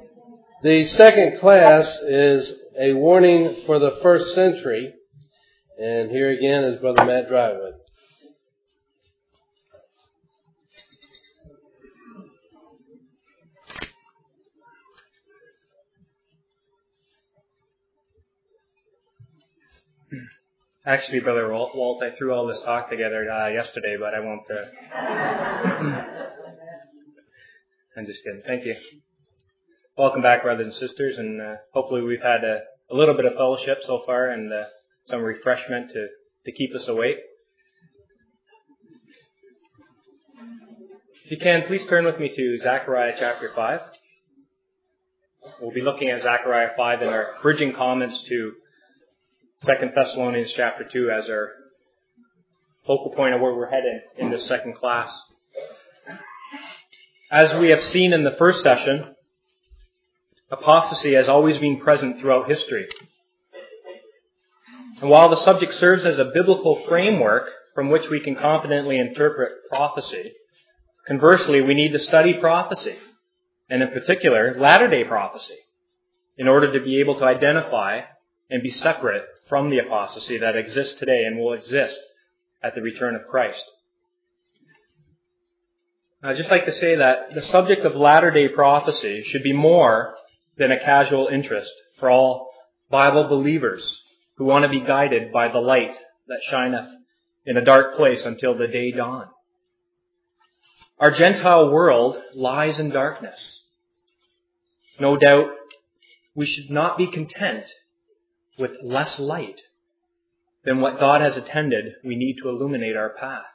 The second class is a warning for the first century. And here again is Brother Matt Drywood. Actually, Brother Walt, I threw all this talk together yesterday, but I won't. I'm just kidding. Thank you. Welcome back, brothers and sisters, and hopefully we've had a little bit of fellowship so far and some refreshment to keep us awake. If you can, please turn with me to Zechariah chapter 5. We'll be looking at Zechariah 5 in our bridging comments to 2 Thessalonians chapter 2 as our focal point of where we're heading in this second class. As we have seen in the first session, apostasy has always been present throughout history. And while the subject serves as a biblical framework from which we can confidently interpret prophecy, conversely, we need to study prophecy, and in particular, latter-day prophecy, in order to be able to identify and be separate from the apostasy that exists today and will exist at the return of Christ. I'd just like to say that the subject of latter-day prophecy should be more than a casual interest for all Bible believers who want to be guided by the light that shineth in a dark place until the day dawn. Our Gentile world lies in darkness. No doubt we should not be content with less light than what God has intended. We need to illuminate our path.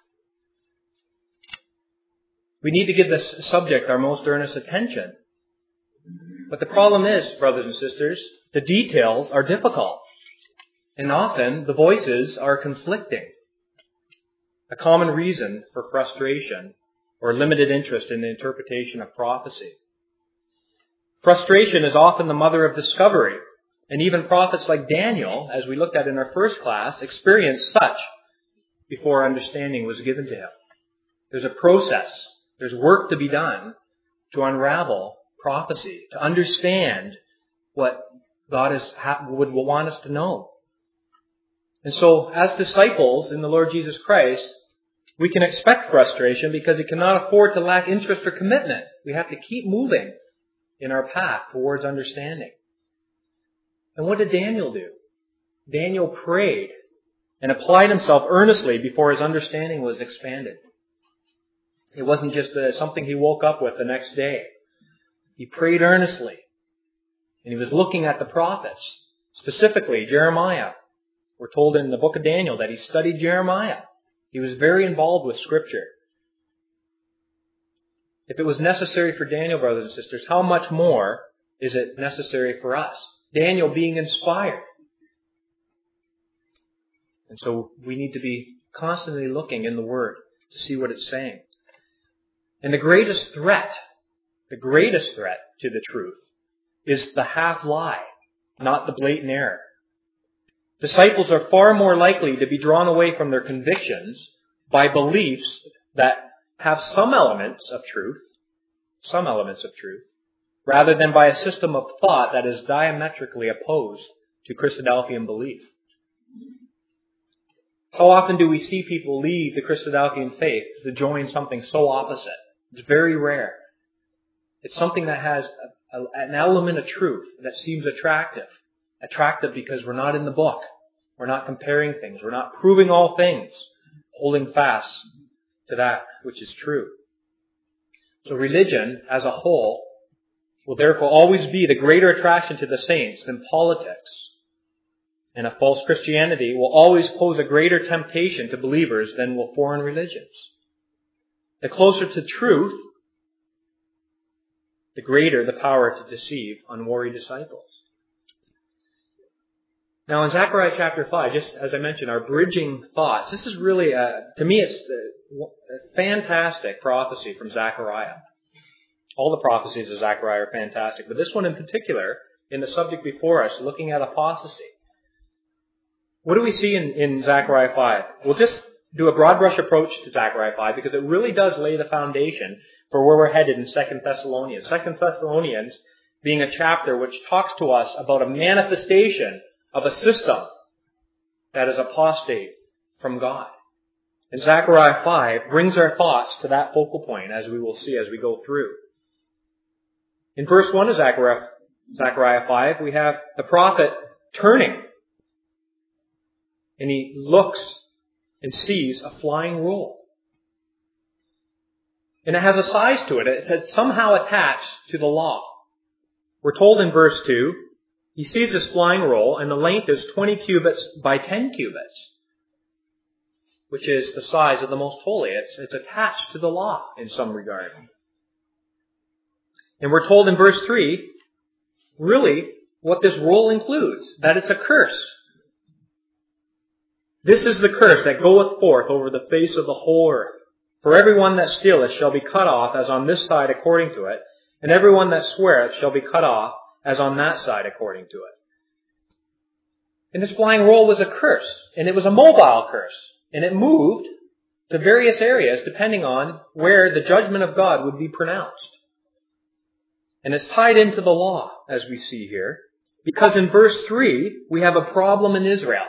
We need to give this subject our most earnest attention. But the problem is, brothers and sisters, the details are difficult. And often the voices are conflicting. A common reason for frustration or limited interest in the interpretation of prophecy. Frustration is often the mother of discovery. And even prophets like Daniel, as we looked at in our first class, experienced such before understanding was given to him. There's a process. There's work to be done to unravel prophecy, to understand what God would want us to know. And so, as disciples in the Lord Jesus Christ, we can expect frustration because we cannot afford to lack interest or commitment. We have to keep moving in our path towards understanding. And what did Daniel do? Daniel prayed and applied himself earnestly before his understanding was expanded. It wasn't just something he woke up with the next day. He prayed earnestly. And he was looking at the prophets, specifically Jeremiah. We're told in the book of Daniel that he studied Jeremiah. He was very involved with Scripture. If it was necessary for Daniel, brothers and sisters, how much more is it necessary for us? Daniel being inspired. And so we need to be constantly looking in the Word to see what it's saying. And the greatest threat to the truth is the half-lie, not the blatant error. Disciples are far more likely to be drawn away from their convictions by beliefs that have some elements of truth, rather than by a system of thought that is diametrically opposed to Christadelphian belief. How often do we see people leave the Christadelphian faith to join something so opposite? It's very rare. It's something that has an element of truth that seems attractive. Attractive because we're not in the book. We're not comparing things. We're not proving all things. Holding fast to that which is true. So religion as a whole will therefore always be the greater attraction to the saints than politics. And a false Christianity will always pose a greater temptation to believers than will foreign religions. The closer to truth, the greater the power to deceive unwary disciples. Now in Zechariah chapter 5, just as I mentioned, our bridging thoughts, this is really, to me it's a fantastic prophecy from Zechariah. All the prophecies of Zechariah are fantastic, but this one in particular, in the subject before us, looking at apostasy. What do we see in Zechariah 5? We'll just do a broad brush approach to Zechariah 5 because it really does lay the foundation for where we're headed in 2 Thessalonians. 2 Thessalonians being a chapter which talks to us about a manifestation of a system that is apostate from God. And Zechariah 5 brings our thoughts to that focal point, as we will see as we go through. In verse 1 of Zechariah 5, we have the prophet turning. And he looks and sees a flying roll. And it has a size to it. It's somehow attached to the law. We're told in verse 2, he sees this flying roll, and the length is 20 cubits by 10 cubits, which is the size of the most holy. It's attached to the law in some regard. And we're told in verse 3, really, what this roll includes, that it's a curse. This is the curse that goeth forth over the face of the whole earth. For everyone that stealeth shall be cut off as on this side according to it, and everyone that sweareth shall be cut off as on that side according to it. And this flying roll was a curse, and it was a mobile curse, and it moved to various areas depending on where the judgment of God would be pronounced. And it's tied into the law, as we see here, because in verse 3, we have a problem in Israel.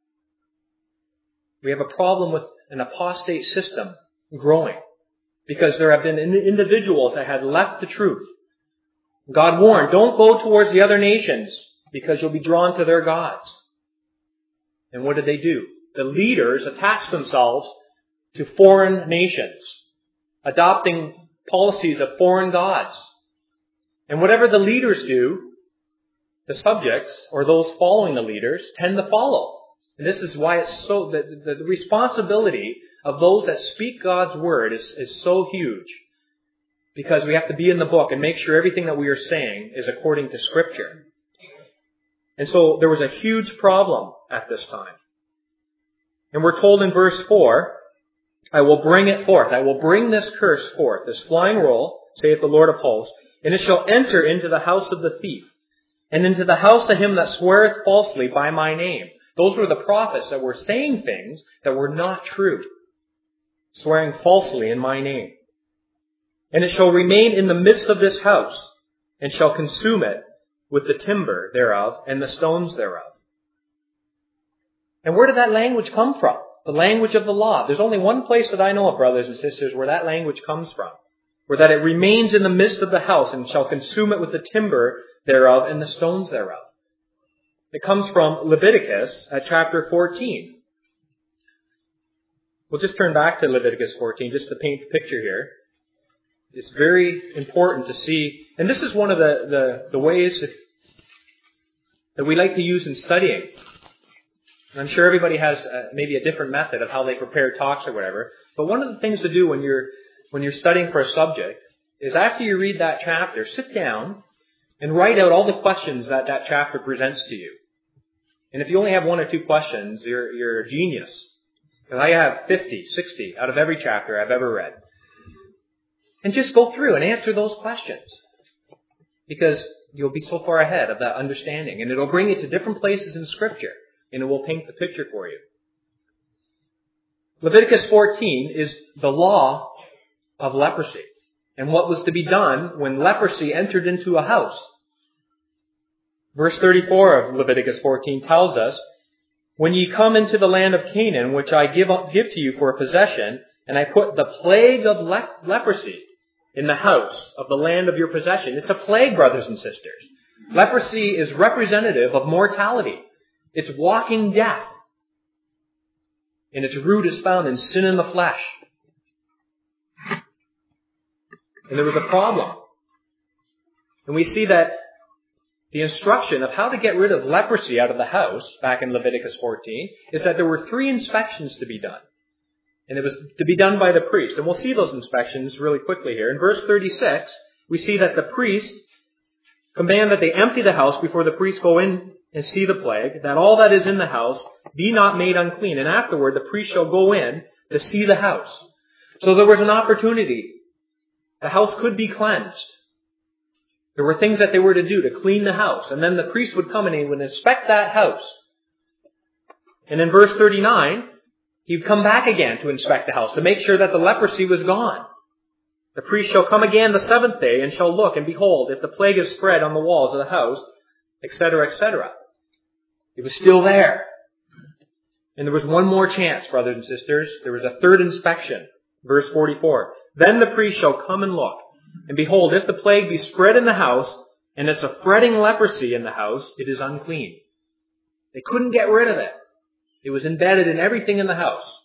We have a problem with an apostate system growing, because there have been individuals that had left the truth. God warned, don't go towards the other nations, because you'll be drawn to their gods. And what did they do? The leaders attached themselves to foreign nations, adopting policies of foreign gods. And whatever the leaders do, the subjects, or those following the leaders, tend to follow. And this is why it's so, the responsibility of those that speak God's word is so huge. Because we have to be in the book and make sure everything that we are saying is according to Scripture. And so there was a huge problem at this time. And we're told in verse 4, I will bring it forth. I will bring this curse forth, this flying roll, saith the Lord of hosts, and it shall enter into the house of the thief, and into the house of him that sweareth falsely by my name. Those were the prophets that were saying things that were not true, swearing falsely in my name. And it shall remain in the midst of this house, and shall consume it with the timber thereof and the stones thereof. And where did that language come from? The language of the law. There's only one place that I know of, brothers and sisters, where that language comes from. Where that it remains in the midst of the house, and shall consume it with the timber thereof and the stones thereof. It comes from Leviticus at chapter 14. We'll just turn back to Leviticus 14 just to paint the picture here. It's very important to see, and this is one of the ways that we like to use in studying. And I'm sure everybody has maybe a different method of how they prepare talks or whatever. But one of the things to do when you're studying for a subject is after you read that chapter, sit down and write out all the questions that that chapter presents to you. And if you only have one or two questions, you're a genius. Because I have 50, 60 out of every chapter I've ever read. And just go through and answer those questions. Because you'll be so far ahead of that understanding. And it'll bring you to different places in Scripture. And it will paint the picture for you. Leviticus 14 is the law of leprosy. And what was to be done when leprosy entered into a house. Verse 34 of Leviticus 14 tells us, when ye come into the land of Canaan, which I give to you for a possession, and I put the plague of leprosy in the house of the land of your possession. It's a plague, brothers and sisters. Leprosy is representative of mortality. It's walking death. And its root is found in sin in the flesh. And there was a problem. And we see that the instruction of how to get rid of leprosy out of the house, back in Leviticus 14, is that there were 3 inspections to be done. And it was to be done by the priest. And we'll see those inspections really quickly here. In verse 36, we see that the priest command that they empty the house before the priest go in and see the plague, that all that is in the house be not made unclean. And afterward, the priest shall go in to see the house. So there was an opportunity. The house could be cleansed. There were things that they were to do to clean the house. And then the priest would come and he would inspect that house. And in verse 39, he'd come back again to inspect the house to make sure that the leprosy was gone. The priest shall come again the seventh day, and shall look, and behold, if the plague is spread on the walls of the house, etc., etc. It was still there. And there was one more chance, brothers and sisters. There was a third inspection. Verse 44. Then the priest shall come and look, and behold, if the plague be spread in the house, and it's a fretting leprosy in the house, it is unclean. They couldn't get rid of it. It was embedded in everything in the house.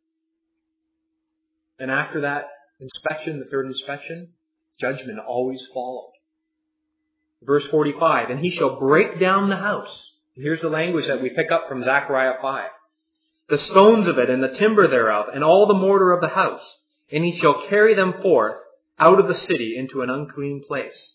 And after that inspection, the third inspection, judgment always followed. Verse 45, and he shall break down the house. And here's the language that we pick up from Zechariah 5. The stones of it and the timber thereof, and all the mortar of the house, and he shall carry them forth out of the city into an unclean place.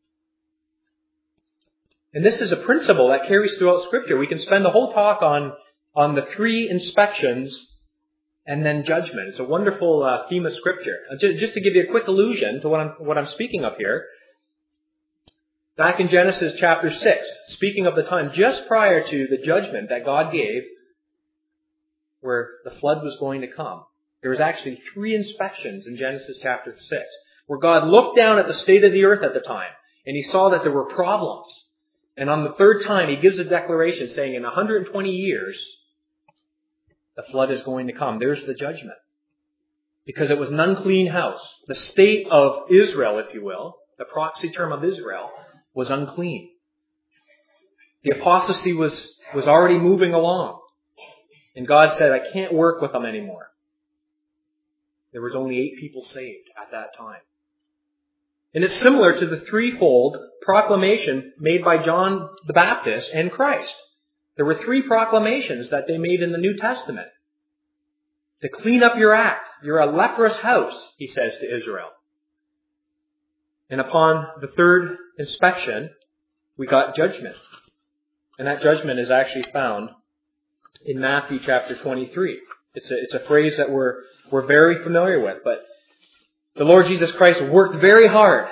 And this is a principle that carries throughout Scripture. We can spend the whole talk on the three inspections and then judgment. It's a wonderful theme of Scripture. Just to give you a quick allusion to what I'm speaking of here, back in Genesis chapter 6, speaking of the time just prior to the judgment that God gave, where the flood was going to come, there was actually three inspections in Genesis chapter 6, where God looked down at the state of the earth at the time, and he saw that there were problems. And on the third time, he gives a declaration saying, in 120 years, the flood is going to come. There's the judgment. Because it was an unclean house. The state of Israel, if you will, the proxy term of Israel, was unclean. The apostasy was already moving along. And God said, I can't work with them anymore. There was only 8 people saved at that time. And it's similar to the threefold proclamation made by John the Baptist and Christ. There were 3 proclamations that they made in the New Testament. To clean up your act. You're a leprous house, he says to Israel. And upon the third inspection, we got judgment. And that judgment is actually found in Matthew chapter 23. It's a phrase that we're very familiar with, but the Lord Jesus Christ worked very hard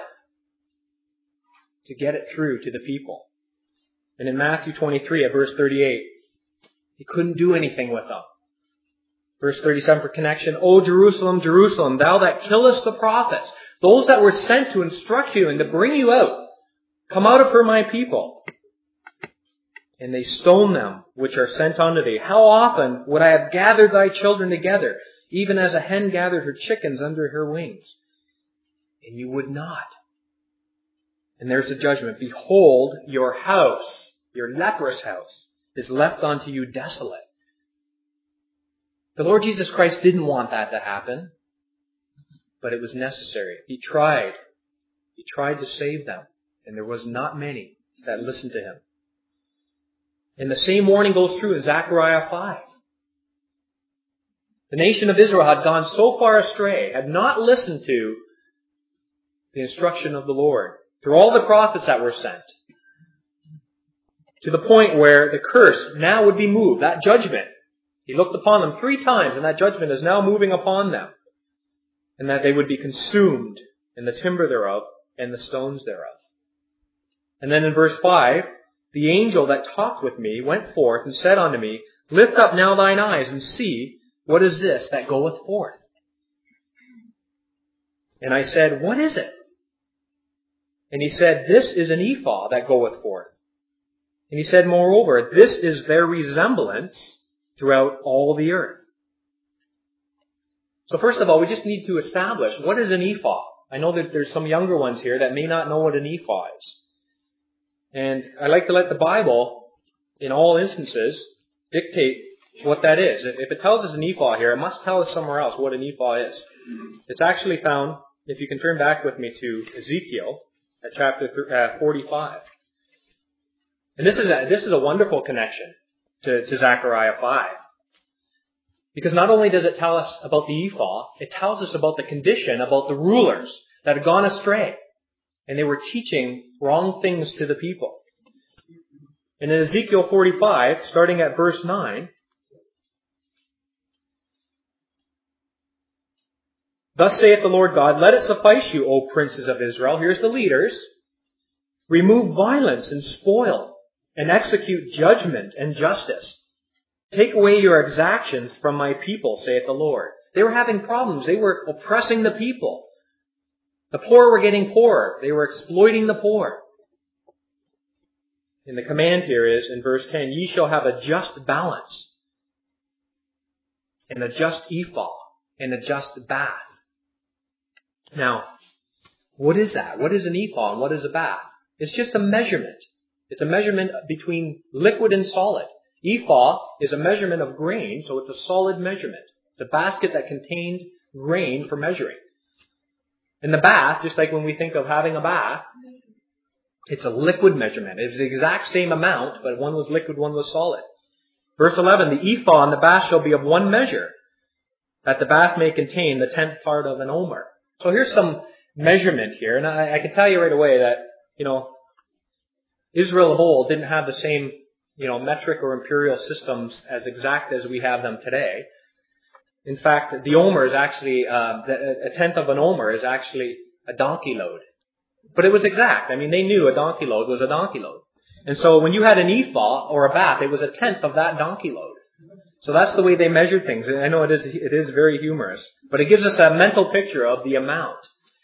to get it through to the people. And in Matthew 23 at verse 38, he couldn't do anything with them. Verse 37 for connection, O Jerusalem, Jerusalem, thou that killest the prophets, those that were sent to instruct you and to bring you out, come out of her, my people. And they stone them which are sent unto thee. How often would I have gathered thy children together, even as a hen gathered her chickens under her wings? And you would not. And there's the judgment. Behold, your house, your leprous house, is left unto you desolate. The Lord Jesus Christ didn't want that to happen, but it was necessary. He tried. He tried to save them, and there was not many that listened to him. And the same warning goes through in Zechariah 5. The nation of Israel had gone so far astray, had not listened to the instruction of the Lord through all the prophets that were sent, to the point where the curse now would be moved, that judgment. He looked upon them 3 times, and that judgment is now moving upon them, and that they would be consumed in the timber thereof and the stones thereof. And then in verse 5, the angel that talked with me went forth and said unto me, Lift up now thine eyes and see, what is this that goeth forth? And I said, What is it? And he said, This is an ephah that goeth forth. And he said, Moreover, this is their resemblance throughout all the earth. So first of all, we just need to establish, what is an ephah? I know that there's some younger ones here that may not know what an ephah is. And I like to let the Bible, in all instances, dictate what that is. If it tells us an ephah here, it must tell us somewhere else what an ephah is. It's actually found, if you can turn back with me to Ezekiel, at chapter 45. And this is a wonderful connection to Zechariah 5. Because not only does it tell us about the ephah, it tells us about the condition, about the rulers that had gone astray. And they were teaching wrong things to the people. And in Ezekiel 45, starting at verse 9, Thus saith the Lord God, Let it suffice you, O princes of Israel. Here's the leaders. Remove violence and spoil, and execute judgment and justice. Take away your exactions from my people, saith the Lord. They were having problems. They were oppressing the people. The poor were getting poorer. They were exploiting the poor. And the command here is, in verse 10, ye shall have a just balance, and a just ephah, and a just bath. Now, what is that? What is an ephah and what is a bath? It's just a measurement. It's a measurement between liquid and solid. Ephah is a measurement of grain, so it's a solid measurement. It's a basket that contained grain for measuring. And the bath, just like when we think of having a bath, it's a liquid measurement. It's the exact same amount, but one was liquid, one was solid. Verse 11, the ephah and the bath shall be of one measure, that the bath may contain the 10th part of an omer. So here's some measurement here, and I can tell you right away that, Israel of old didn't have the same, metric or imperial systems as exact as we have them today. In fact, the omer is actually, a 10th of an omer is actually a donkey load. But it was exact. I mean, they knew a donkey load was a donkey load. And so when you had an ephah or a bath, it was a 10th of that donkey load. So that's the way they measured things. And I know it is very humorous, but it gives us a mental picture of the amount.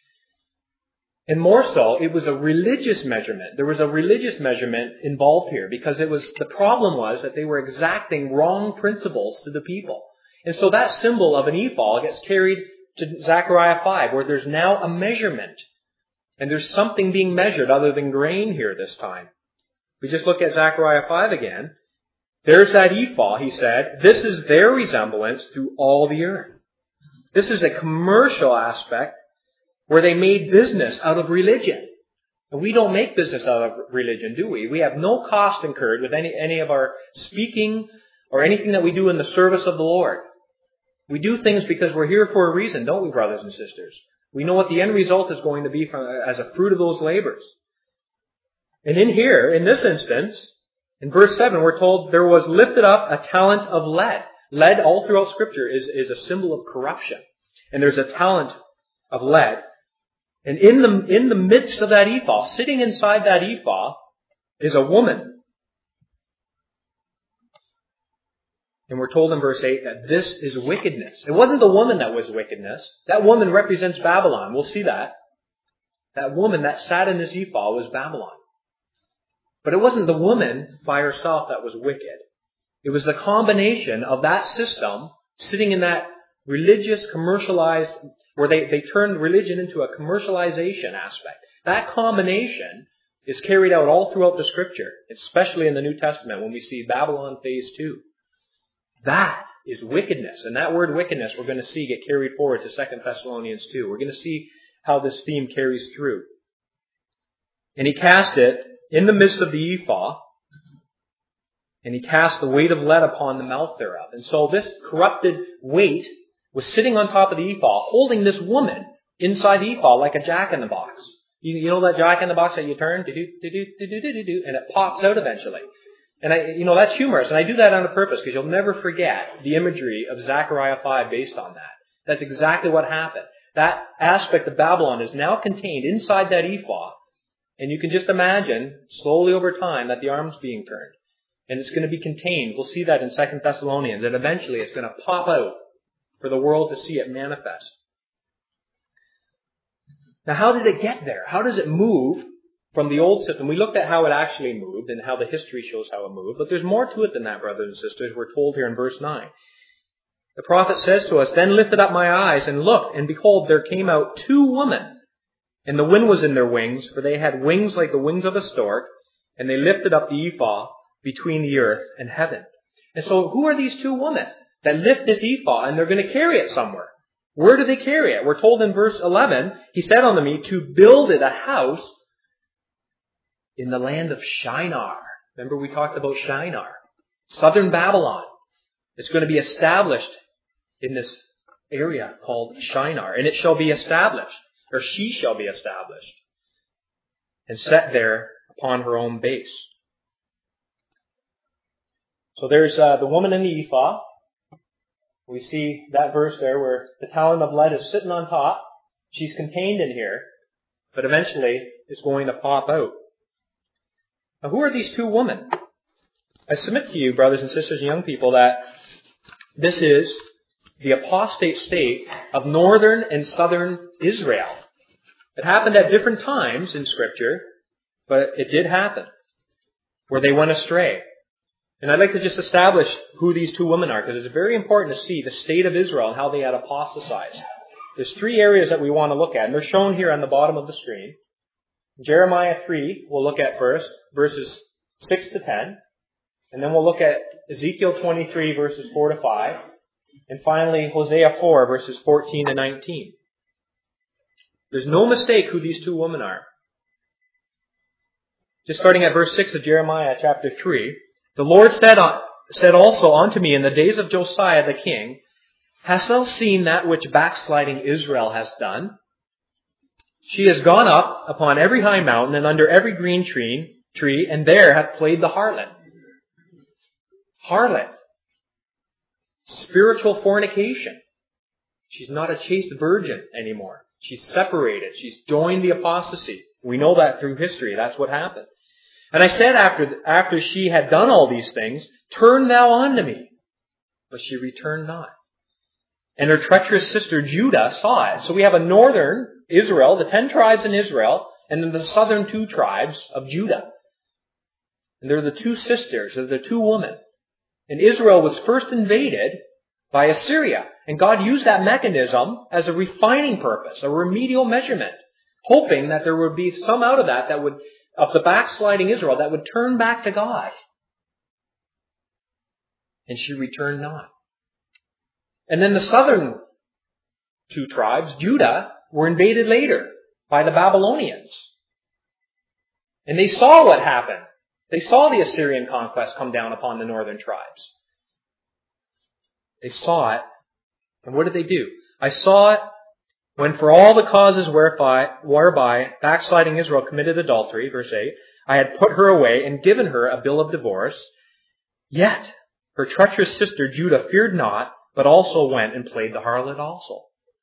And more so, it was a religious measurement. There was a religious measurement involved here because the problem was that they were exacting wrong principles to the people. And so that symbol of an ephah gets carried to Zechariah 5, where there's now a measurement. And there's something being measured other than grain here this time. We just look at Zechariah 5 again. There's that ephah, he said. This is their resemblance through all the earth. This is a commercial aspect where they made business out of religion. And we don't make business out of religion, do we? We have no cost incurred with any of our speaking or anything that we do in the service of the Lord. We do things because we're here for a reason, don't we, brothers and sisters? We know what the end result is going to be as a fruit of those labors. And in this instance, in verse 7, we're told there was lifted up a talent of lead. Lead all throughout Scripture is a symbol of corruption. And there's a talent of lead. And in the midst of that ephah, sitting inside that ephah, is a woman. And we're told in verse 8 that this is wickedness. It wasn't the woman that was wickedness. That woman represents Babylon. We'll see that. That woman that sat in this ephah was Babylon. But it wasn't the woman by herself that was wicked. It was the combination of that system sitting in that religious, commercialized, where they turned religion into a commercialization aspect. That combination is carried out all throughout the Scripture, especially in the New Testament when we see Babylon phase 2. That is wickedness. And that word wickedness we're going to see get carried forward to 2 Thessalonians 2. We're going to see how this theme carries through. And he cast it in the midst of the ephah, and he cast the weight of lead upon the mouth thereof. And so this corrupted weight was sitting on top of the ephah, holding this woman inside the ephah like a jack-in-the-box. You know that jack-in-the-box that you turn, and it pops out eventually. And that's humorous, and I do that on purpose because you'll never forget the imagery of Zechariah 5 based on that. That's exactly what happened. That aspect of Babylon is now contained inside that ephah, and you can just imagine, slowly over time, that the arm's being turned. And it's going to be contained. We'll see that in 2 Thessalonians, and eventually it's going to pop out for the world to see it manifest. Now, how did it get there? How does it move from the old system? We looked at how it actually moved and how the history shows how it moved, but there's more to it than that, brothers and sisters. We're told here in verse 9. The prophet says to us, Then lifted up my eyes and looked, and behold, there came out 2 women, and the wind was in their wings, for they had wings like the wings of a stork, and they lifted up the ephah between the earth and heaven. And so who are these 2 women that lift this ephah, and they're going to carry it somewhere? Where do they carry it? We're told in verse 11, he said unto me, to build it a house in the land of Shinar. Remember we talked about Shinar. Southern Babylon. It's going to be established in this area called Shinar. And it shall be established, or she shall be established, and set there upon her own base. So there's the woman in the ephah. We see that verse there where the talent of lead is sitting on top. She's contained in here, but eventually it's going to pop out. Now, who are these 2 women? I submit to you, brothers and sisters and young people, that this is the apostate state of northern and southern Israel. It happened at different times in Scripture, but it did happen, where they went astray. And I'd like to just establish who these two women are, because it's very important to see the state of Israel and how they had apostatized. There's three areas that we want to look at, and they're shown here on the bottom of the screen. Jeremiah 3, we'll look at first, verses 6 to 10. And then we'll look at Ezekiel 23, verses 4 to 5. And finally, Hosea 4, verses 14 to 19. There's no mistake who these two women are. Just starting at verse 6 of Jeremiah chapter 3. The Lord said also unto me in the days of Josiah the king, Hast thou seen that which backsliding Israel has done? She has gone up upon every high mountain and under every green tree, and there hath played the harlot. Harlot. Spiritual fornication. She's not a chaste virgin anymore. She's separated. She's joined the apostasy. We know that through history. That's what happened. And I said after she had done all these things, Turn thou unto me. But she returned not. And her treacherous sister Judah saw it. So we have a northern Israel, the 10 tribes in Israel, and then the southern 2 tribes of Judah. And they're the 2 sisters, they're the 2 women. And Israel was first invaded by Assyria. And God used that mechanism as a refining purpose, a remedial measurement, hoping that there would be some out of that of the backsliding Israel that would turn back to God. And she returned not. And then the southern 2 tribes, Judah, were invaded later by the Babylonians. And they saw what happened. They saw the Assyrian conquest come down upon the northern tribes. They saw it. And what did they do? I saw it when for all the causes whereby backsliding Israel committed adultery, verse 8, I had put her away and given her a bill of divorce. Yet her treacherous sister Judah feared not, but also went and played the harlot also.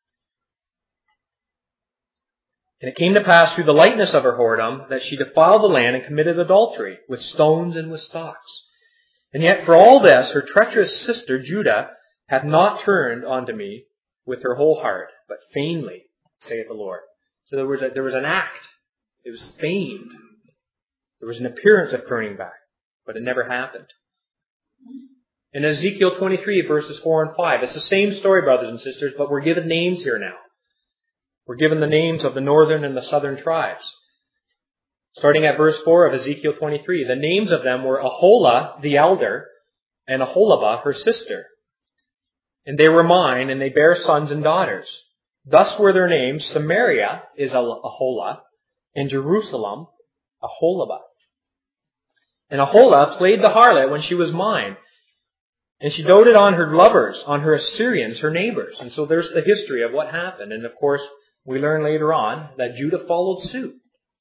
And it came to pass through the lightness of her whoredom that she defiled the land and committed adultery with stones and with stocks. And yet for all this, her treacherous sister Judah hath not turned unto me with her whole heart, but feignedly, saith the Lord. So there was an act. It was feigned. There was an appearance of turning back, but it never happened. In Ezekiel 23, verses 4 and 5, it's the same story, brothers and sisters, but we're given names here now. We're given the names of the northern and the southern tribes. Starting at verse 4 of Ezekiel 23, the names of them were Aholah, the elder, and Aholibah, her sister. And they were mine, and they bare sons and daughters. Thus were their names. Samaria is Aholah, and Jerusalem, Aholibah. And Aholah played the harlot when she was mine. And she doted on her lovers, on her Assyrians, her neighbors. And so there's the history of what happened. And of course, we learn later on that Judah followed suit.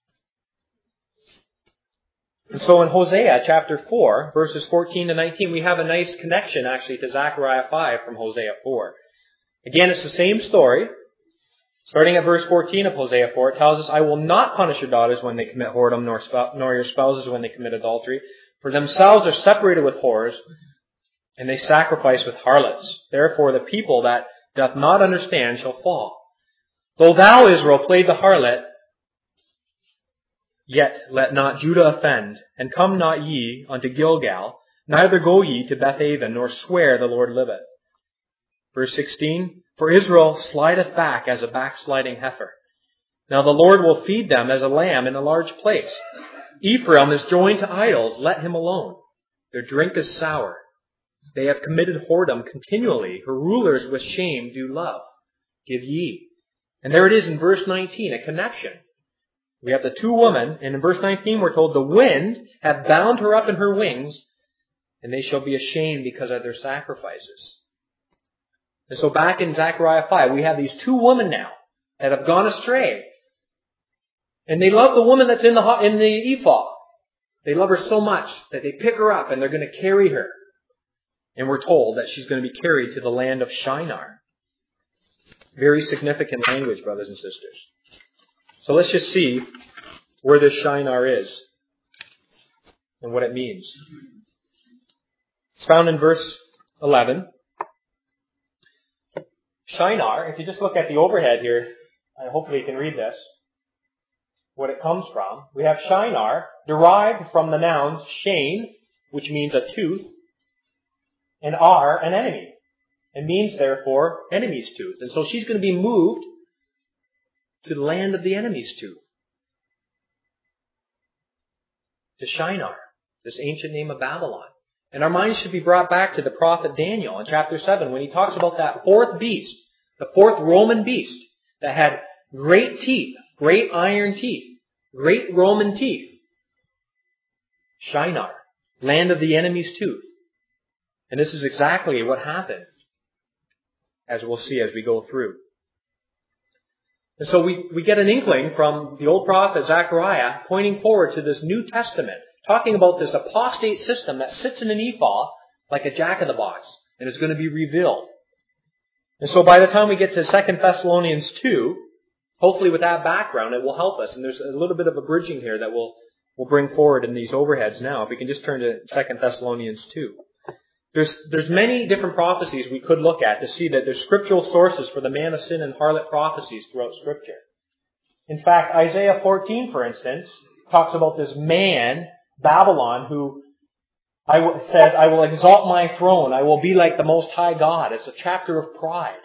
And so in Hosea chapter 4, verses 14 to 19, we have a nice connection actually to Zechariah 5 from Hosea 4. Again, it's the same story. Starting at verse 14 of Hosea 4, it tells us, I will not punish your daughters when they commit whoredom, nor your spouses when they commit adultery. For themselves are separated with whores, and they sacrifice with harlots. Therefore the people that doth not understand shall fall. Though thou, Israel, played the harlot, yet let not Judah offend, and come not ye unto Gilgal, neither go ye to Bethaven, nor swear the Lord liveth. Verse 16, For Israel slideth back as a backsliding heifer. Now the Lord will feed them as a lamb in a large place. Ephraim is joined to idols, let him alone. Their drink is sour. They have committed whoredom continually. Her rulers with shame do love. Give ye. And there it is in verse 19, a connection. We have the 2 women, and in verse 19 we're told, the wind hath bound her up in her wings, and they shall be ashamed because of their sacrifices. And so back in Zechariah 5, we have these 2 women now that have gone astray. And they love the woman that's in the ephah. They love her so much that they pick her up and they're going to carry her. And we're told that she's going to be carried to the land of Shinar. Very significant language, brothers and sisters. So let's just see where this Shinar is and what it means. It's found in verse 11. Shinar, if you just look at the overhead here, hopefully you can read this. what it comes from. We have Shinar, derived from the nouns Shane, which means a tooth, and Ar, an enemy. It means, therefore, enemy's tooth. And so she's going to be moved to the land of the enemy's tooth. To Shinar, this ancient name of Babylon. And our minds should be brought back to the prophet Daniel in chapter 7 when he talks about that fourth beast, the fourth Roman beast that had great teeth, great iron teeth, great Roman teeth. Shinar, land of the enemy's tooth. And this is exactly what happened, as we'll see as we go through. And so we get an inkling from the old prophet Zechariah pointing forward to this New Testament, talking about this apostate system that sits in an ephah like a jack-in-the-box, and is going to be revealed. And so by the time we get to 2 Thessalonians 2, hopefully with that background, it will help us. And there's a little bit of a bridging here that we'll bring forward in these overheads now. If we can just turn to 2 Thessalonians 2. There's many different prophecies we could look at to see that there's scriptural sources for the man of sin and harlot prophecies throughout Scripture. In fact, Isaiah 14, for instance, talks about this man, Babylon, who says, I will exalt my throne. I will be like the Most High God. It's a chapter of pride.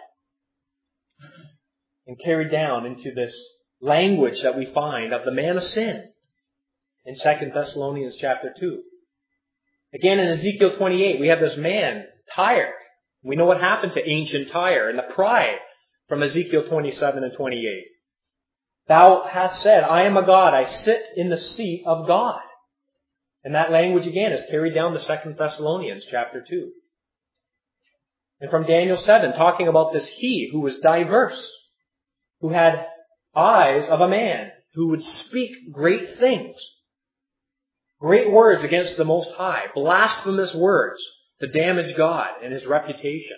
And carried down into this language that we find of the man of sin in 2 Thessalonians chapter 2. Again, in Ezekiel 28, we have this man, Tyre. We know what happened to ancient Tyre and the pride from Ezekiel 27 and 28. Thou hast said, I am a God, I sit in the seat of God. And that language again is carried down to 2 Thessalonians chapter 2. And from Daniel 7, talking about this he who was diverse, who had eyes of a man, who would speak great things. Great words against the Most High, blasphemous words to damage God and His reputation.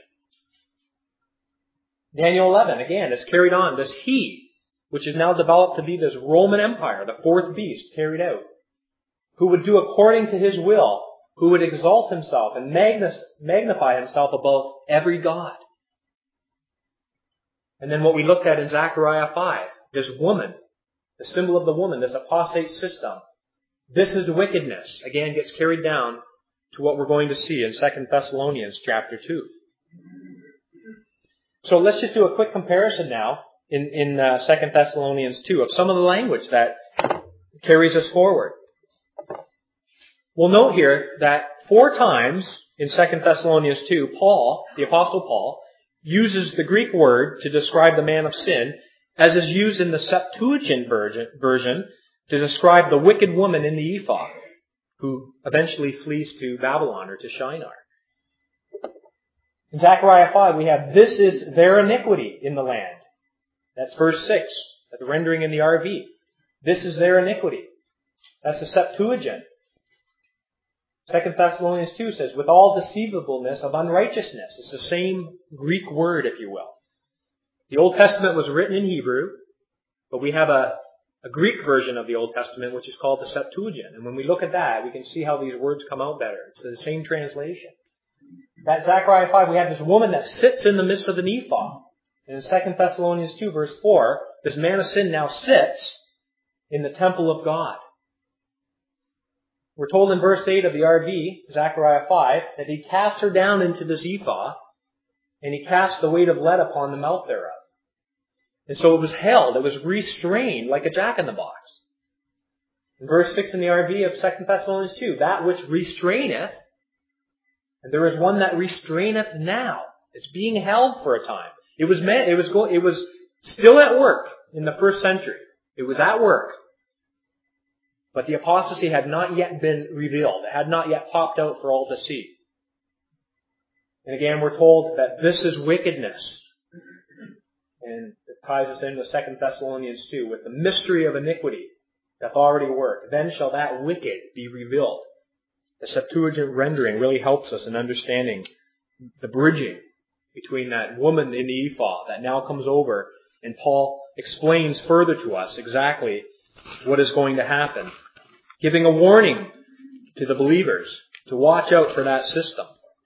Daniel 11, again, is carried on. This he, which is now developed to be this Roman Empire, the fourth beast carried out, who would do according to his will, who would exalt himself and magnify himself above every god. And then what we looked at in Zechariah 5, this woman, the symbol of the woman, this apostate system. This is wickedness. Again, gets carried down to what we're going to see in 2 Thessalonians chapter 2. So let's just do a quick comparison now in 2 Thessalonians 2 of some of the language that carries us forward. We'll note here that 4 times in 2 Thessalonians 2, Paul, the Apostle Paul, uses the Greek word to describe the man of sin, as is used in the Septuagint version to describe the wicked woman in the ephah, who eventually flees to Babylon or to Shinar. In Zechariah 5, we have, this is their iniquity in the land. That's verse 6, the rendering in the RV. This is their iniquity. That's the Septuagint. 2 Thessalonians 2 says, with all deceivableness of unrighteousness. It's the same Greek word, if you will. The Old Testament was written in Hebrew, but we have a Greek version of the Old Testament, which is called the Septuagint. And when we look at that, we can see how these words come out better. It's the same translation. That Zechariah 5, we have this woman that sits in the midst of an ephah. And in 2 Thessalonians 2, verse 4, this man of sin now sits in the temple of God. We're told in verse 8 of the RV, Zechariah 5, that he cast her down into this ephah, and he cast the weight of lead upon the mouth thereof. And so it was held, it was restrained like a jack-in-the-box. In verse 6 in the RV of 2 Thessalonians 2, that which restraineth, and there is one that restraineth now. It's being held for a time. It was still at work in the first century. It was at work. But the apostasy had not yet been revealed. It had not yet popped out for all to see. And again, we're told that this is wickedness. And it ties us into 2 Thessalonians 2 with the mystery of iniquity doth already work. Then shall that wicked be revealed. The Septuagint rendering really helps us in understanding the bridging between that woman in the ephah that now comes over, and Paul explains further to us exactly what is going to happen, giving a warning to the believers to watch out for that system.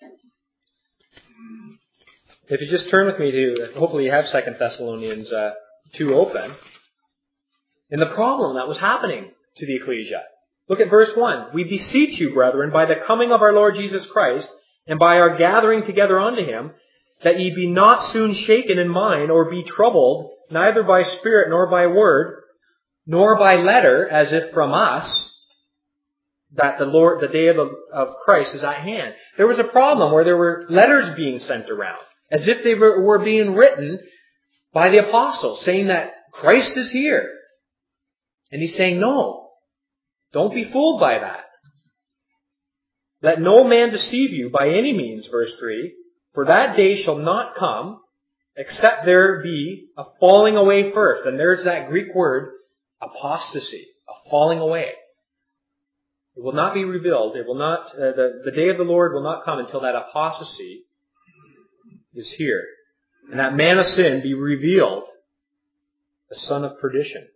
If you just turn with me to, hopefully you have 2 Thessalonians 2 open. in the problem that was happening to the ecclesia. Look at verse 1. We beseech you, brethren, by the coming of our Lord Jesus Christ, and by our gathering together unto him, that ye be not soon shaken in mind, or be troubled, neither by spirit, nor by word, nor by letter, as if from us, that the day of Christ is at hand. There was a problem where there were letters being sent around, as if they were being written by the apostles, saying that Christ is here. And he's saying, no, don't be fooled by that. Let no man deceive you by any means, verse 3, for that day shall not come, except there be a falling away first. And there's that Greek word, apostasy, a falling away. It will not be revealed. It will not. The day of the Lord will not come until that apostasy is here, and that man of sin be revealed, the son of perdition.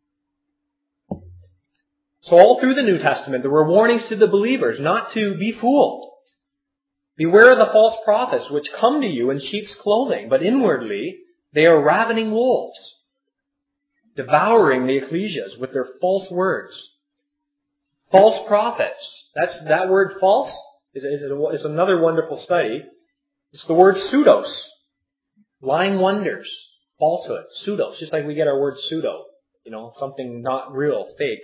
So all through the New Testament, there were warnings to the believers not to be fooled. Beware of the false prophets which come to you in sheep's clothing, but inwardly they are ravening wolves, devouring the ecclesias with their false words. False prophets. That word false is another wonderful study. It's the word pseudos. Lying wonders. Falsehood. Pseudos. Just like we get our word pseudo. Something not real, fake.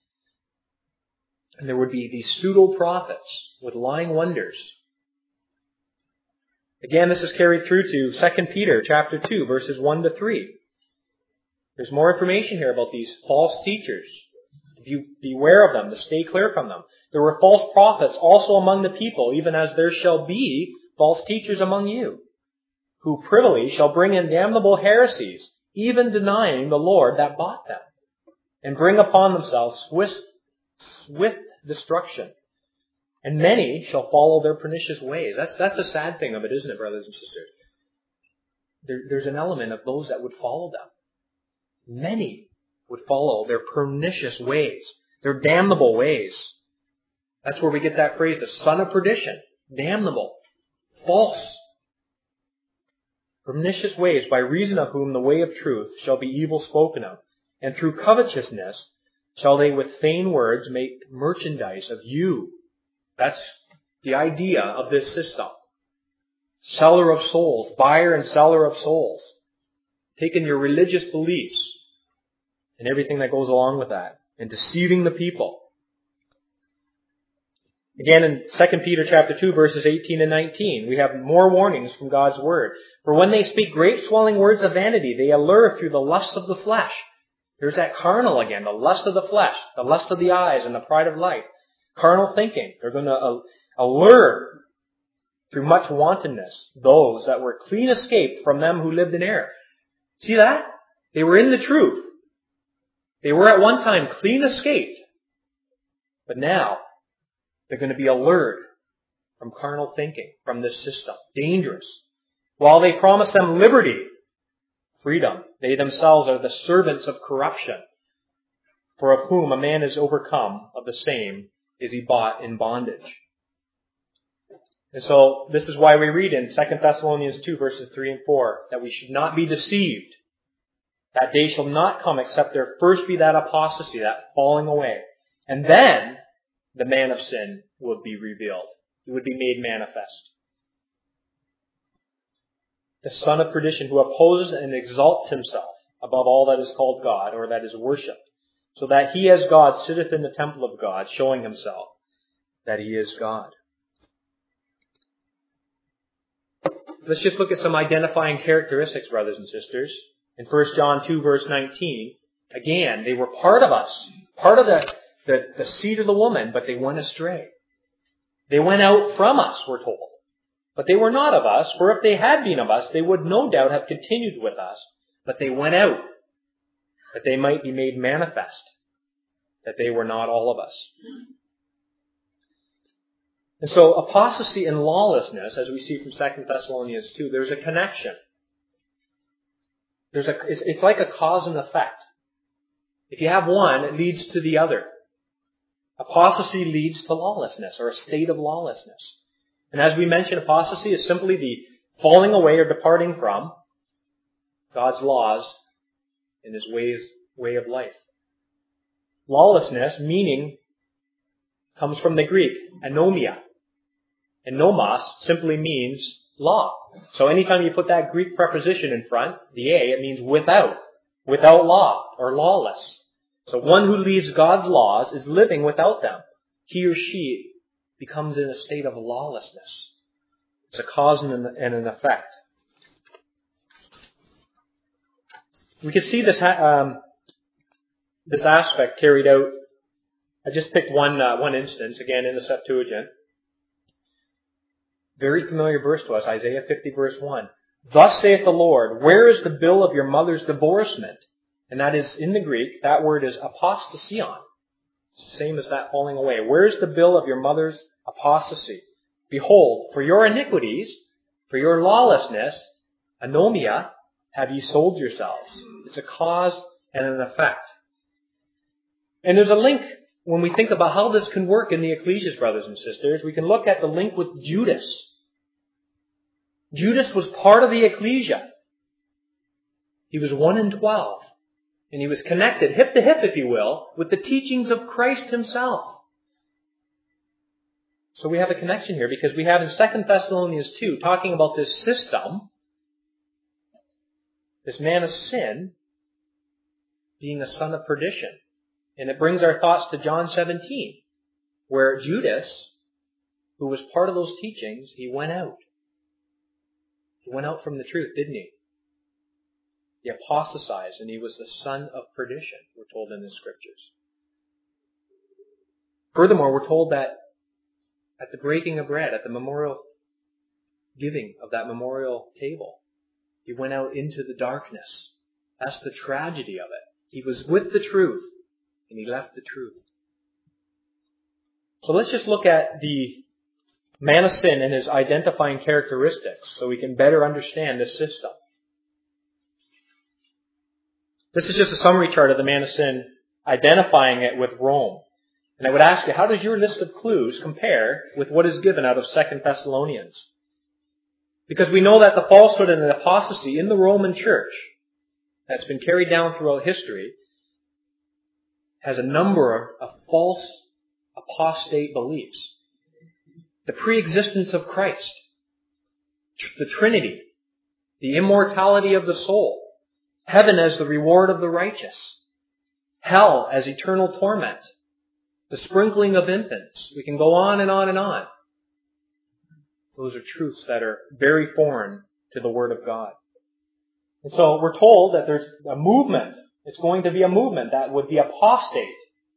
And there would be these pseudo prophets with lying wonders. Again, this is carried through to 2 Peter chapter 2, verses 1 to 3. There's more information here about these false teachers. Beware of them, to stay clear from them. There were false prophets also among the people, even as there shall be false teachers among you, who privily shall bring in damnable heresies, even denying the Lord that bought them, and bring upon themselves swift destruction. And many shall follow their pernicious ways. That's the sad thing of it, isn't it, brothers and sisters? There's an element of those that would follow them. Many would follow their pernicious ways, their damnable ways. That's where we get that phrase, the son of perdition, damnable, false, pernicious ways, by reason of whom the way of truth shall be evil spoken of. And through covetousness shall they with vain words make merchandise of you. That's the idea of this system. Seller of souls, buyer and seller of souls. Taking your religious beliefs and everything that goes along with that, and deceiving the people. Again, in 2 Peter chapter 2, verses 18 and 19, we have more warnings from God's Word. For when they speak great swelling words of vanity, they allure through the lust of the flesh. There's that carnal again, the lust of the flesh, the lust of the eyes, and the pride of life. Carnal thinking. They're going to allure through much wantonness those that were clean escaped from them who lived in error. See that? They were in the truth. They were at one time clean escaped, but now they're going to be allured from carnal thinking, from this system. Dangerous. While they promise them liberty, freedom, they themselves are the servants of corruption. For of whom a man is overcome, of the same is he bought in bondage. And so this is why we read in 2 Thessalonians 2, verses 3 and 4, that we should not be deceived. That day shall not come except there first be that apostasy, that falling away. And then the man of sin will be revealed. He would be made manifest. The son of perdition, who opposes and exalts himself above all that is called God, or that is worshipped, so that he as God sitteth in the temple of God, showing himself that he is God. Let's just look at some identifying characteristics, brothers and sisters. In 1 John 2, verse 19, again, they were part of us, part of the seed of the woman, but they went astray. They went out from us, we're told. But they were not of us, for if they had been of us, they would no doubt have continued with us. But they went out, that they might be made manifest, that they were not all of us. And so apostasy and lawlessness, as we see from 2 Thessalonians 2, there's a connection. It's like a cause and effect. If you have one, it leads to the other. Apostasy leads to lawlessness, or a state of lawlessness. And as we mentioned, apostasy is simply the falling away or departing from God's laws and His way of life. Lawlessness, meaning, comes from the Greek, anomia. And nomos simply means law. So anytime you put that Greek preposition in front, the a, it means without law, or lawless. So one who leaves God's laws is living without them. He or she becomes in a state of lawlessness. It's a cause and an effect. We can see this aspect carried out. I just picked one instance, again in the Septuagint. Very familiar verse to us, Isaiah 50 verse 1. Thus saith the Lord, where is the bill of your mother's divorcement? And that is, in the Greek, that word is apostasion. Same as that falling away. Where is the bill of your mother's apostasy? Behold, for your iniquities, for your lawlessness, anomia, have ye sold yourselves. It's a cause and an effect. And there's a link when we think about how this can work in the ecclesias, brothers and sisters. We can look at the link with Judas. Judas was part of the ecclesia. He was 1 in 12. And he was connected, hip to hip, if you will, with the teachings of Christ himself. So we have a connection here because we have in 2 Thessalonians 2, talking about this system, this man of sin being a son of perdition. And it brings our thoughts to John 17, where Judas, who was part of those teachings, he went out. He went out from the truth, didn't he? He apostatized, and he was the son of perdition, we're told in the Scriptures. Furthermore, we're told that at the breaking of bread, at the memorial giving of that memorial table, he went out into the darkness. That's the tragedy of it. He was with the truth, and he left the truth. So let's just look at the man of sin and his identifying characteristics so we can better understand this system. This is just a summary chart of the man of sin, identifying it with Rome. And I would ask you, how does your list of clues compare with what is given out of 2 Thessalonians? Because we know that the falsehood and the apostasy in the Roman church that's been carried down throughout history has a number of false apostate beliefs. The pre-existence of Christ, the Trinity, the immortality of the soul, heaven as the reward of the righteous, hell as eternal torment, the sprinkling of infants. We can go on and on and on. Those are truths that are very foreign to the Word of God. And so we're told that there's a movement. It's going to be a movement that would be apostate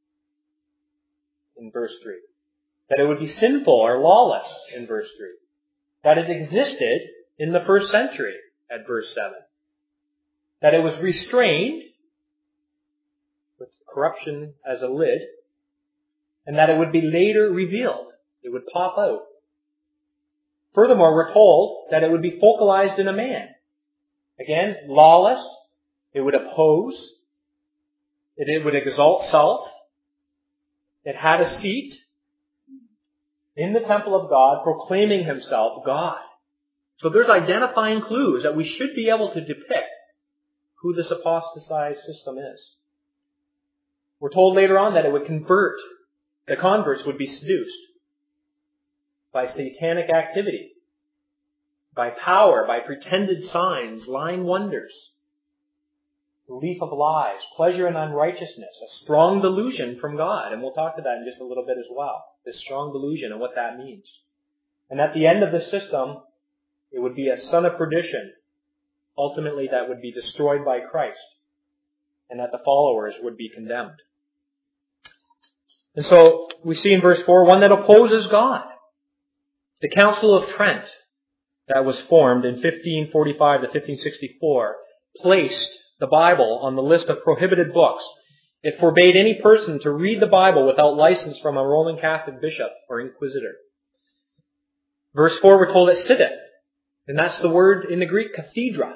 in verse 3. That it would be sinful or lawless in verse 3. That it existed in the first century at verse 7. That it was restrained with corruption as a lid. And that it would be later revealed. It would pop out. Furthermore, we're told that it would be focalized in a man. Again, lawless. It would oppose. It would exalt self. It had a seat in the temple of God, proclaiming himself God. So there's identifying clues that we should be able to depict who this apostatized system is. We're told later on that it would convert. The converts would be seduced by satanic activity, by power, by pretended signs, lying wonders, belief of lies, pleasure in unrighteousness, a strong delusion from God. And we'll talk to that in just a little bit as well. This strong delusion and what that means. And at the end of the system, it would be a son of perdition, ultimately that would be destroyed by Christ, and that the followers would be condemned. And so we see in verse 4, one that opposes God. The Council of Trent that was formed in 1545 to 1564 placed the Bible on the list of prohibited books. It forbade any person to read the Bible without license from a Roman Catholic bishop or inquisitor. Verse 4, we're told it sitteth. And that's the word in the Greek, cathedra.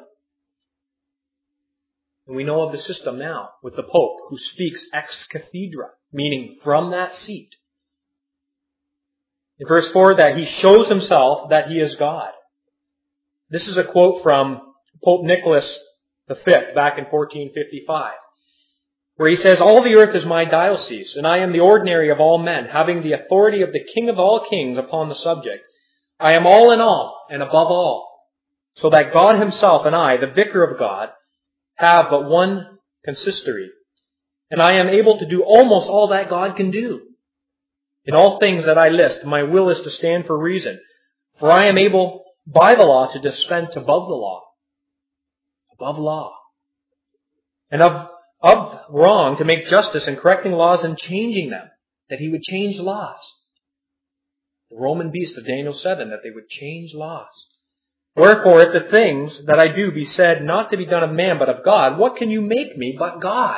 And we know of the system now with the Pope who speaks ex cathedra, meaning from that seat. In verse 4, that he shows himself that he is God. This is a quote from Pope Nicholas V back in 1455. where he says, "All the earth is my diocese, and I am the ordinary of all men, having the authority of the King of all kings upon the subject. I am all in all, and above all, so that God himself and I, the vicar of God, have but one consistory. And I am able to do almost all that God can do. In all things that I list, my will is to stand for reason. For I am able, by the law, to dispense above the law." Above law. "And of wrong, to make justice in correcting laws and changing them." That he would change laws. The Roman beast of Daniel 7, that they would change laws. "Wherefore, if the things that I do be said not to be done of man, but of God, what can you make me but God?"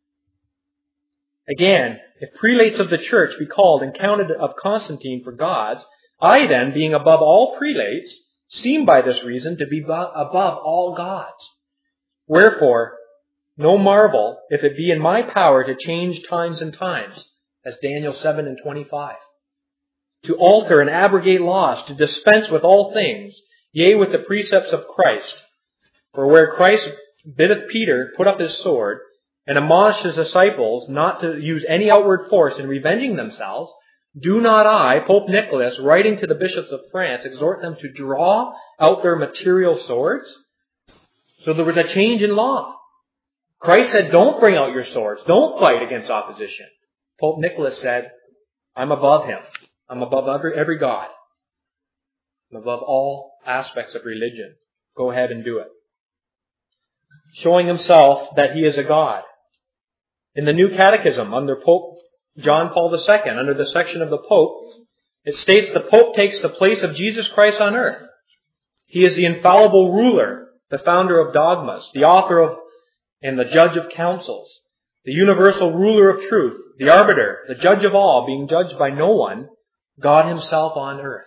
Again, if prelates of the church be called and counted of Constantine for gods, I then, being above all prelates, seem by this reason to be above all gods. Wherefore, no marvel if it be in my power to change times and times, as Daniel 7 and 25. To alter and abrogate laws, to dispense with all things, yea, with the precepts of Christ. For where Christ biddeth Peter put up his sword, and admonish his disciples not to use any outward force in revenging themselves, do not I, Pope Nicholas, writing to the bishops of France, exhort them to draw out their material swords? So there was a change in law. Christ said, don't bring out your swords. Don't fight against opposition. Pope Nicholas said, I'm above him. I'm above every god. I'm above all aspects of religion. Go ahead and do it. Showing himself that he is a god. In the New Catechism, under Pope John Paul II, under the section of the Pope, it states the Pope takes the place of Jesus Christ on earth. He is the infallible ruler, the founder of dogmas, the author of and the judge of councils, the universal ruler of truth, the arbiter, the judge of all, being judged by no one, God himself on earth.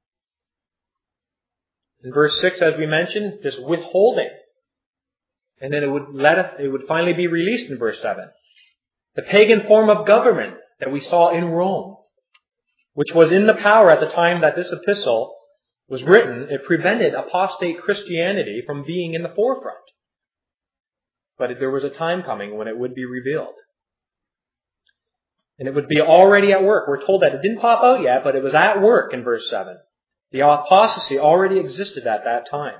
In verse 6, as we mentioned, this withholding. And then it would finally be released in verse 7. The pagan form of government that we saw in Rome, which was in the power at the time that this epistle was written, it prevented apostate Christianity from being in the forefront. But there was a time coming when it would be revealed. And it would be already at work. We're told that it didn't pop out yet, but it was at work in verse 7. The apostasy already existed at that time.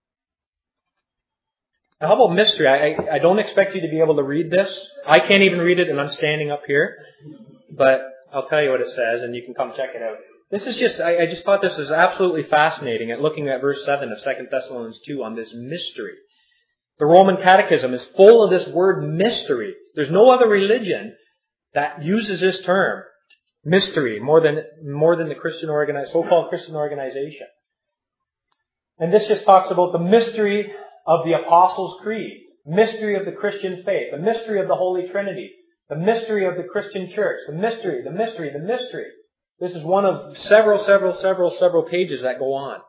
Now, how about mystery? I don't expect you to be able to read this. I can't even read it, and I'm standing up here. But I'll tell you what it says, and you can come check it out. This is just, I just thought this was absolutely fascinating at looking at verse 7 of 2 Thessalonians 2 on this mystery. The Roman Catechism is full of this word mystery. There's no other religion that uses this term, mystery, more than the Christian so-called Christian organization. And this just talks about the mystery of the Apostles' Creed, mystery of the Christian faith, the mystery of the Holy Trinity, the mystery of the Christian Church, the mystery. This is one of several pages that go on.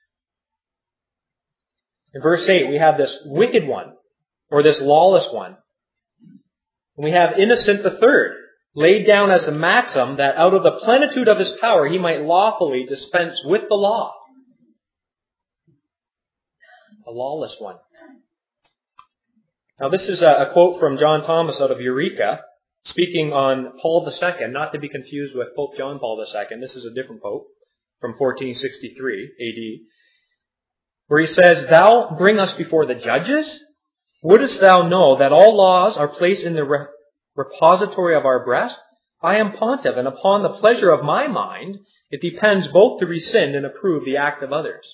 In verse 8, we have this wicked one, or this lawless one. And we have Innocent III, laid down as a maxim that out of the plenitude of his power he might lawfully dispense with the law. A lawless one. Now this is a quote from John Thomas out of Eureka, speaking on Paul II, not to be confused with Pope John Paul II. This is a different pope from 1463 AD. Where he says, Thou bring us before the judges? Wouldst thou know that all laws are placed in the repository of our breast? I am pontiff, and upon the pleasure of my mind, it depends both to rescind and approve the act of others.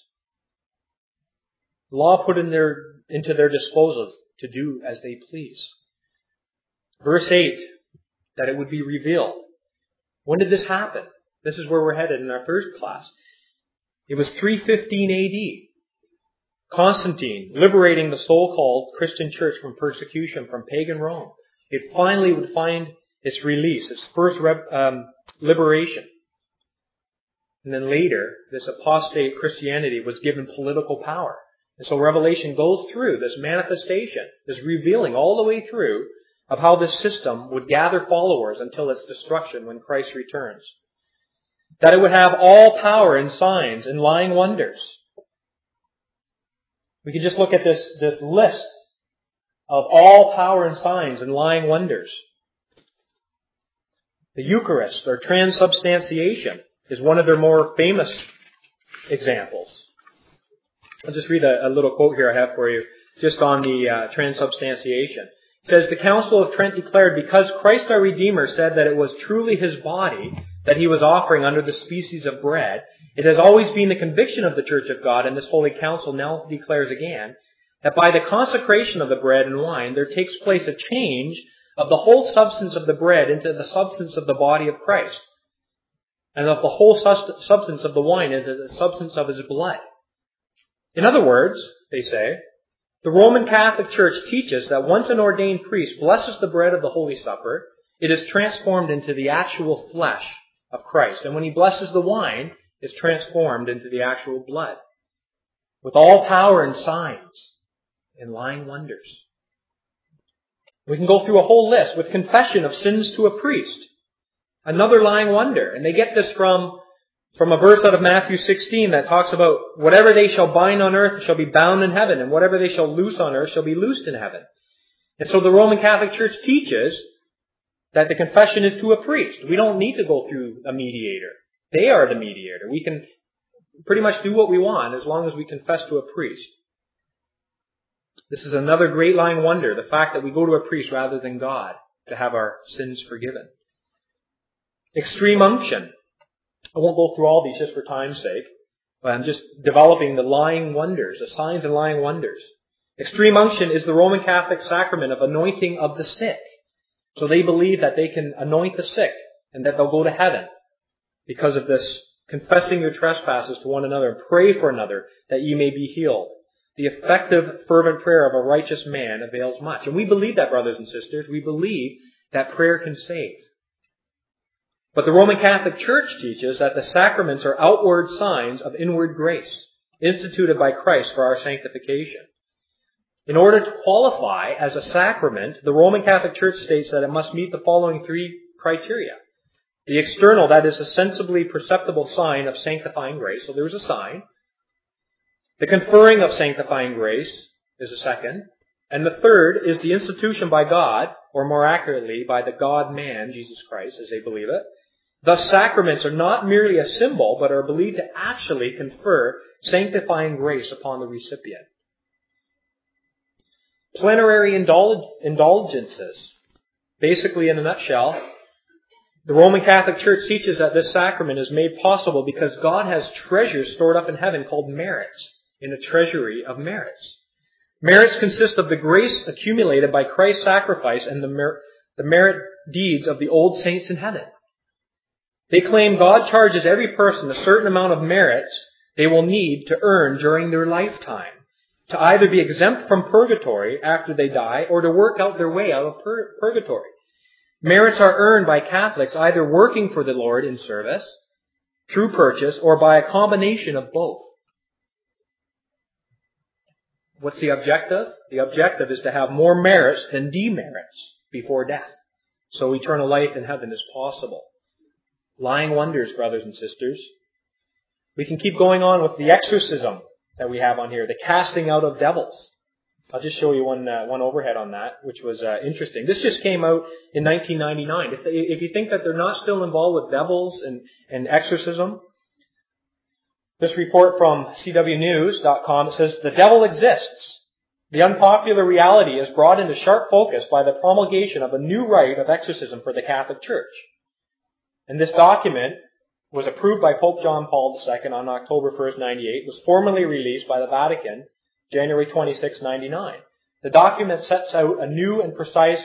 Law put into their disposal to do as they please. Verse 8, that it would be revealed. When did this happen? This is where we're headed in our third class. It was 315 AD. Constantine, liberating the so-called Christian church from persecution from pagan Rome. It finally would find its release, its first liberation. And then later, this apostate Christianity was given political power. And so Revelation goes through this manifestation, this revealing all the way through of how this system would gather followers until its destruction when Christ returns. That it would have all power and signs and lying wonders. We can just look at this list of all power and signs and lying wonders. The Eucharist, or transubstantiation, is one of their more famous examples. I'll just read a little quote here I have for you, just on the transubstantiation. It says, "The Council of Trent declared, because Christ our Redeemer said that it was truly His body that He was offering under the species of bread, it has always been the conviction of the Church of God, and this Holy Council now declares again, that by the consecration of the bread and wine, there takes place a change of the whole substance of the bread into the substance of the body of Christ, and of the whole substance of the wine into the substance of His blood." In other words, they say, the Roman Catholic Church teaches that once an ordained priest blesses the bread of the Holy Supper, it is transformed into the actual flesh of Christ. And when he blesses the wine, it's transformed into the actual blood, with all power and signs and lying wonders. We can go through a whole list with confession of sins to a priest. Another lying wonder. And they get this from a verse out of Matthew 16 that talks about whatever they shall bind on earth shall be bound in heaven, and whatever they shall loose on earth shall be loosed in heaven. And so the Roman Catholic Church teaches that the confession is to a priest. We don't need to go through a mediator. They are the mediator. We can pretty much do what we want as long as we confess to a priest. This is another great lying wonder, the fact that we go to a priest rather than God to have our sins forgiven. Extreme unction. I won't go through all these just for time's sake, but I'm just developing the lying wonders, the signs and lying wonders. Extreme unction is the Roman Catholic sacrament of anointing of the sick. So they believe that they can anoint the sick and that they'll go to heaven because of this confessing your trespasses to one another and pray for another that ye may be healed. The effective, fervent prayer of a righteous man avails much. And we believe that, brothers and sisters. We believe that prayer can save. But the Roman Catholic Church teaches that the sacraments are outward signs of inward grace, instituted by Christ for our sanctification. In order to qualify as a sacrament, the Roman Catholic Church states that it must meet the following three criteria. The external, that is a sensibly perceptible sign of sanctifying grace. So there's a sign. The conferring of sanctifying grace is a second. And the third is the institution by God, or more accurately, by the God-man, Jesus Christ, as they believe it. Thus, sacraments are not merely a symbol, but are believed to actually confer sanctifying grace upon the recipient. Plenary indulgences. Basically, in a nutshell, the Roman Catholic Church teaches that this sacrament is made possible because God has treasures stored up in heaven called merits, in a treasury of merits. Merits consist of the grace accumulated by Christ's sacrifice and the merit deeds of the old saints in heaven. They claim God charges every person a certain amount of merits they will need to earn during their lifetime, to either be exempt from purgatory after they die or to work out their way out of purgatory. Merits are earned by Catholics either working for the Lord in service, through purchase, or by a combination of both. What's the objective? The objective is to have more merits than demerits before death, so eternal life in heaven is possible. Lying wonders, brothers and sisters. We can keep going on with the exorcism that we have on here, the casting out of devils. I'll just show you one overhead on that, which was interesting. This just came out in 1999. If you think that they're not still involved with devils and exorcism, this report from CWNews.com says, "The devil exists. The unpopular reality is brought into sharp focus by the promulgation of a new rite of exorcism for the Catholic Church." And this document was approved by Pope John Paul II on October 1st, 98, was formally released by the Vatican January 26, 99. The document sets out a new and precise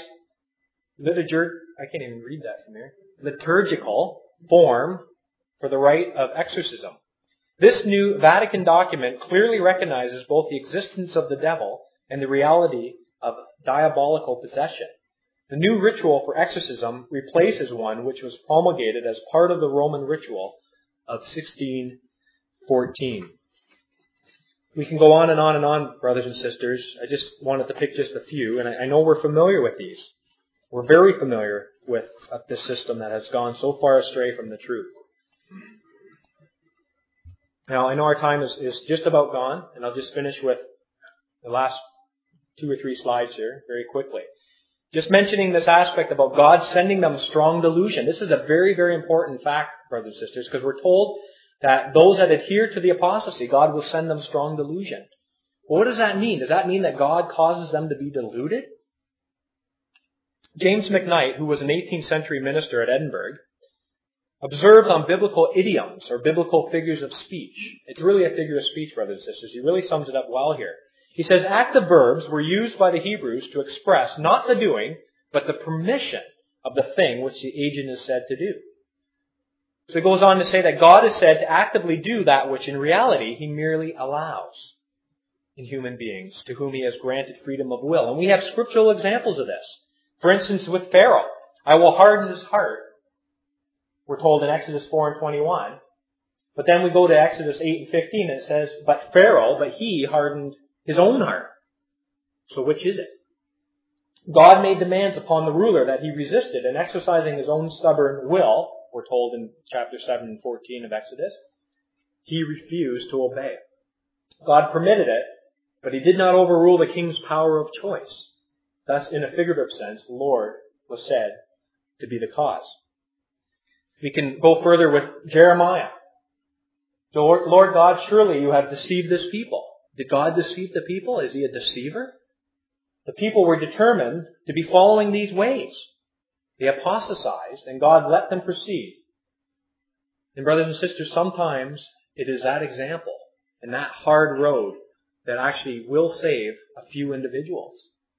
liturgical form for the rite of exorcism. This new Vatican document clearly recognizes both the existence of the devil and the reality of diabolical possession. The new ritual for exorcism replaces one which was promulgated as part of the Roman ritual of 1614. We can go on and on and on, brothers and sisters. I just wanted to pick just a few, and I know we're familiar with these. We're very familiar with this system that has gone so far astray from the truth. Now, I know our time is just about gone, and I'll just finish with the last 2 or 3 slides here very quickly. Just mentioning this aspect about God sending them strong delusion. This is a very, very important fact, brothers and sisters, because we're told that those that adhere to the apostasy, God will send them strong delusion. Well, what does that mean? Does that mean that God causes them to be deluded? James McKnight, who was an 18th century minister at Edinburgh, observed on biblical idioms or biblical figures of speech. It's really a figure of speech, brothers and sisters. He really sums it up well here. He says active verbs were used by the Hebrews to express not the doing, but the permission of the thing which the agent is said to do. So he goes on to say that God is said to actively do that which in reality he merely allows in human beings, to whom he has granted freedom of will. And we have scriptural examples of this. For instance, with Pharaoh, I will harden his heart, we're told in Exodus 4:21. But then we go to Exodus 8:15 and it says, but he hardened his own heart. So which is it? God made demands upon the ruler that he resisted, and exercising his own stubborn will, we're told in chapter 7 and 14 of Exodus, he refused to obey. God permitted it, but he did not overrule the king's power of choice. Thus, in a figurative sense, the Lord was said to be the cause. We can go further with Jeremiah. Lord God, surely you have deceived this people. Did God deceive the people? Is he a deceiver? The people were determined to be following these ways. They apostatized, and God let them proceed. And brothers and sisters, sometimes it is that example and that hard road that actually will save a few individuals.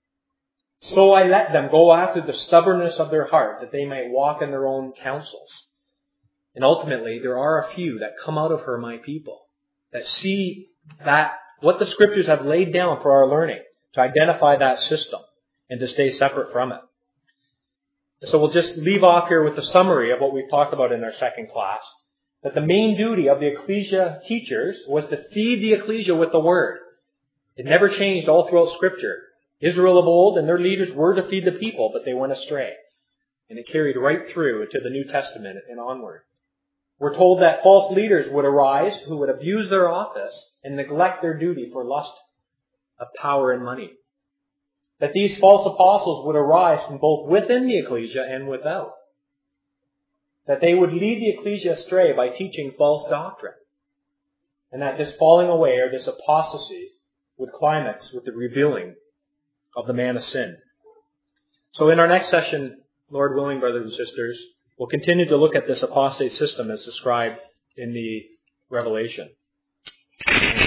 So I let them go after the stubbornness of their heart, that they might walk in their own counsels. And ultimately, there are a few that come out of her, my people, that see that what the scriptures have laid down for our learning, to identify that system and to stay separate from it. So we'll just leave off here with the summary of what we've talked about in our second class, that the main duty of the ecclesia teachers was to feed the ecclesia with the word. It never changed all throughout scripture. Israel of old and their leaders were to feed the people, but they went astray. And it carried right through to the New Testament and onward. We're told that false leaders would arise who would abuse their office and neglect their duty for lust of power and money. That these false apostles would arise from both within the ecclesia and without. That they would lead the ecclesia astray by teaching false doctrine. And that this falling away or this apostasy would climax with the revealing of the man of sin. So in our next session, Lord willing, brothers and sisters, we'll continue to look at this apostate system as described in the Revelation.